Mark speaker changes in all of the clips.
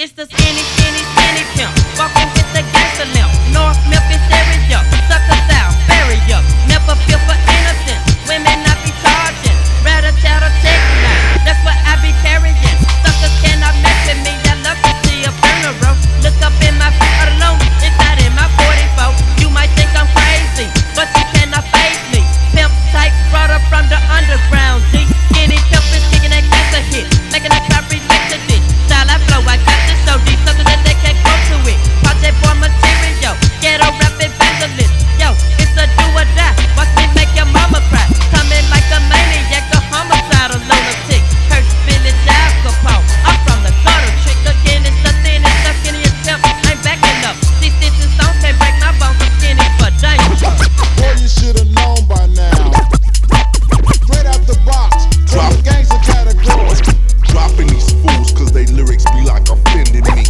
Speaker 1: It's the skinny, skinny, skinny pimp. Walking with the gangster limp. North Memphis area. Sucker South, barrier. Never feel for innocent. Women not be charging. Rather chatter, check line. That's what I be carrying. Suckers cannot mess with me. That love to see a funeral. Look up in my feet alone. It's not in my 44. You might think I'm crazy, but you cannot face me. Pimp type, brought up from the underground. G. Skinny pimp is kicking that gangster hit. Making that crowd relate to this. Style I flow, I got to show these suckers that they can't go to it. Project Boy material, ghetto rap evangelist. Yo, it's a do or die. Watch me make your mama cry. Coming like a maniac, a homicidal lunatic. Curse village Al Capone. I'm from the gutter trick. Again, it's the thinnest, the skinniest pimp. I'm backing up. These stitches don't can't break my bones. I'm skinny for danger.
Speaker 2: Boy, you should've known by now. Straight out the box, drop gangster category.
Speaker 3: Dropping these fools cause they lyrics be like offending me.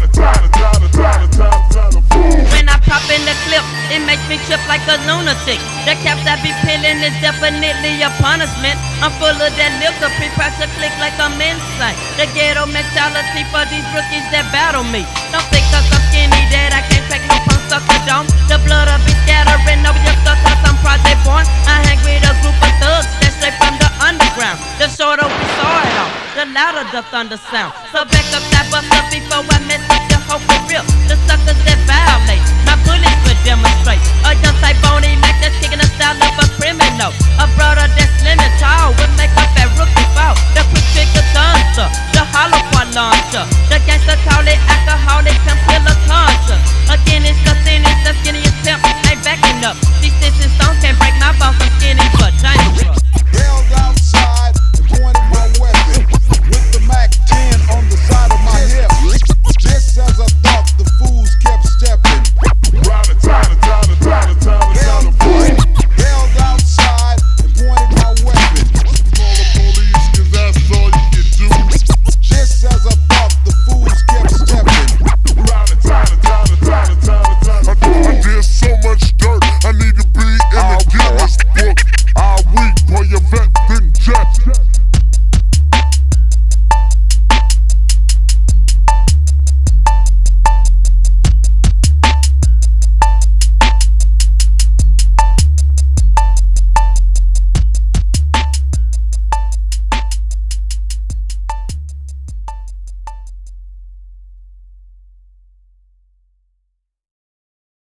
Speaker 1: When I pop in the clip, it makes me trip like a lunatic. The caps I be peeling is definitely a punishment. I'm full of that liquor, pre-pressure click like I'm insane. The ghetto mentality for these rookies that battle me. Don't think cause I'm skinny that I can't crack no punk sucker dome. The blood will be scattering over your stuff cause I'm Project Born. I hang with a group of thugs that's straight from the underground. The shorter we saw it on, the louder the thunder sound. So back up, type up stuff before I mess up your whole career. The suckers that violate, my bullets would demonstrate. A young type bony Mac that's kicking the style of a criminal. A brother that's slim and tall would make up that rookie fall. The quick trigger thunder, the hollow point launcher. The gangster call it alcoholic, pimp killer conscious. Again, it's the thinnest, the skinniest pimp. Ain't backing up. These stitches don't can't break my bones. I'm skinny but dangerous.